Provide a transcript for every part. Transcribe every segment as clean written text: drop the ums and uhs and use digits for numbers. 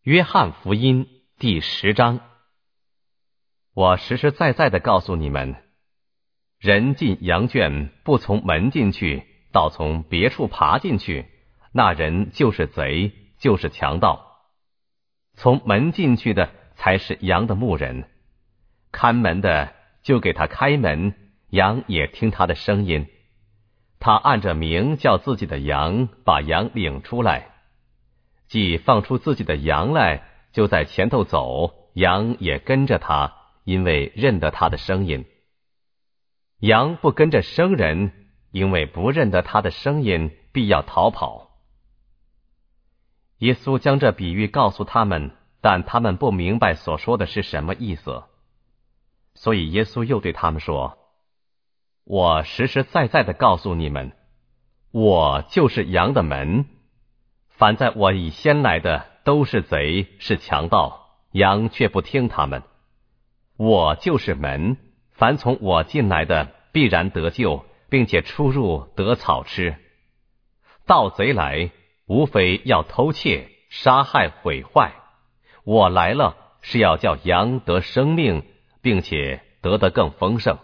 约翰福音第10章。我实实在在的告诉你们，人进羊圈不从门进去，倒从别处爬进去，那人就是贼，就是强盗。从门进去的才是羊的牧人，看门的就给他开门，羊也听他的声音。他按着名叫自己的羊，把羊领出来。既放出自己的羊来，就在前头走，羊也跟着他，因为认得他的声音。羊不跟着生人，因为不认得他的声音，必要逃跑。耶稣将这比喻告诉他们，但他们不明白所说的是什么意思。所以耶稣又对他们说，我实实在在的告诉你们，我就是羊的门。凡在我以先来的都是贼，是强盗，羊却不听他们。我就是门，凡从我进来的必然得救，并且出入得草吃。盗贼来，无非要偷窃、杀害、毁坏。我来了，是要叫羊得生命，并且得的更丰盛。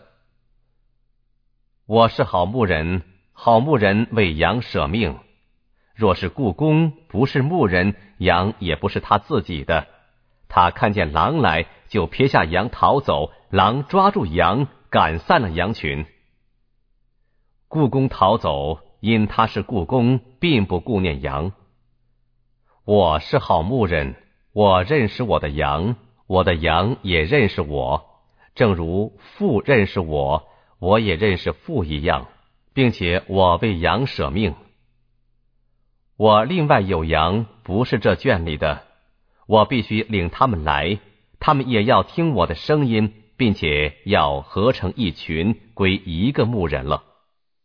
我是好牧人，好牧人为羊舍命。若是雇工不是牧人，羊也不是他自己的。他看见狼来，就撇下羊逃走，狼抓住羊，赶散了羊群。雇工逃走，因他是雇工，并不顾念羊。我是好牧人，我认识我的羊，我的羊也认识我，正如父认识我，我也认识父一样，并且我为羊舍命。我另外有羊，不是这圈里的，我必须领他们来，他们也要听我的声音，并且要合成一群，归一个牧人了。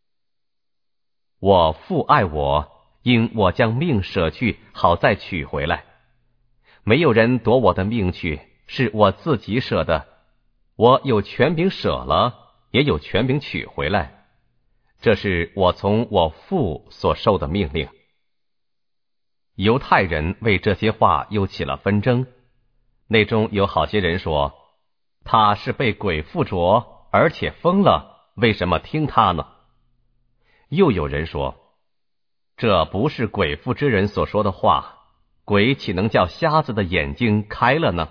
我父爱我，因我将命舍去，好再取回来。没有人夺我的命去，是我自己舍的。我有权柄舍了，也有权柄取回来。这是我从我父所受的命令。犹太人为这些话又起了纷争，内中有好些人说，他是被鬼附着，而且疯了，为什么听他呢？又有人说，这不是鬼附之人所说的话，鬼岂能叫瞎子的眼睛开了呢？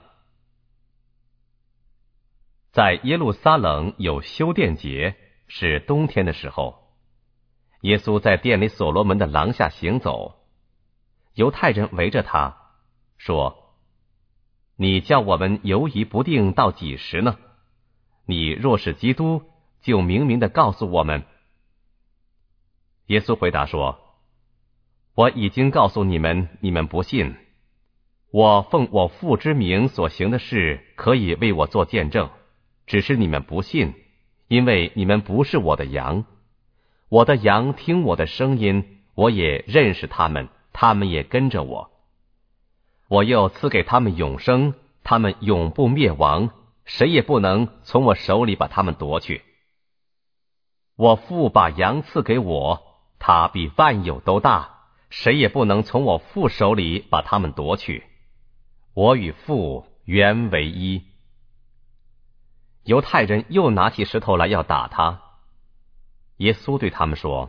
在耶路撒冷有修殿节，是冬天的时候，耶稣在殿里所罗门的廊下行走。犹太人围着他说，你叫我们犹疑不定到几时呢？你若是基督，就明明的告诉我们。耶稣回答说，我已经告诉你们，你们不信。我奉我父之名所行的事，可以为我做见证，只是你们不信，因为你们不是我的羊。我的羊听我的声音，我也认识他们，他们也跟着我。我又赐给他们永生，他们永不灭亡，谁也不能从我手里把他们夺去。我父把羊赐给我，他比万有都大，谁也不能从我父手里把他们夺去。我与父原为一。犹太人又拿起石头来要打他。耶稣对他们说，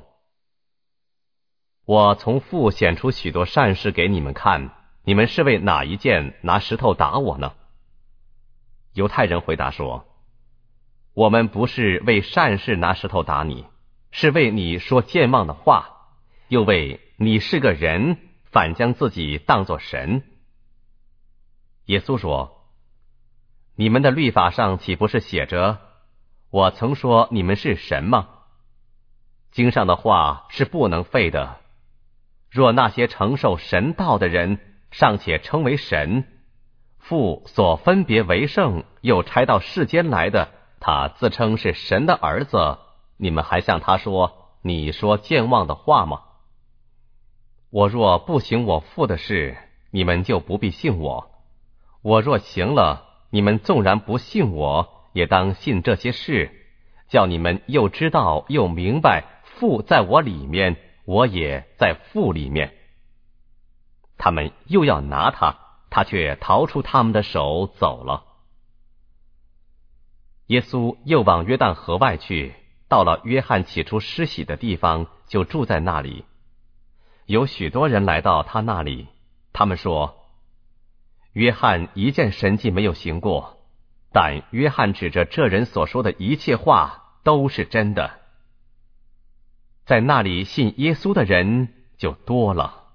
我从父显出许多善事给你们看，你们是为哪一件拿石头打我呢？犹太人回答说，我们不是为善事拿石头打你，是为你说僭妄的话，又为你是个人，反将自己当作神。耶稣说，你们的律法上岂不是写着，我曾说你们是神吗？经上的话是不能废的。若那些承受神道的人尚且称为神，父所分别为圣又差到世间来的，他自称是神的儿子，你们还向他说，你说僭妄的话吗？我若不行我父的事，你们就不必信我。我若行了，你们纵然不信我，也当信这些事，叫你们又知道又明白父在我里面，我也在父里面。他们又要拿他他却逃出他们的手走了。耶稣又往约旦河外去，到了约翰起初施洗的地方，就住在那里。有许多人来到他那里，他们说，约翰一件神迹没有行过，但约翰指着这人所说的一切话都是真的。在那里信耶稣的人就多了。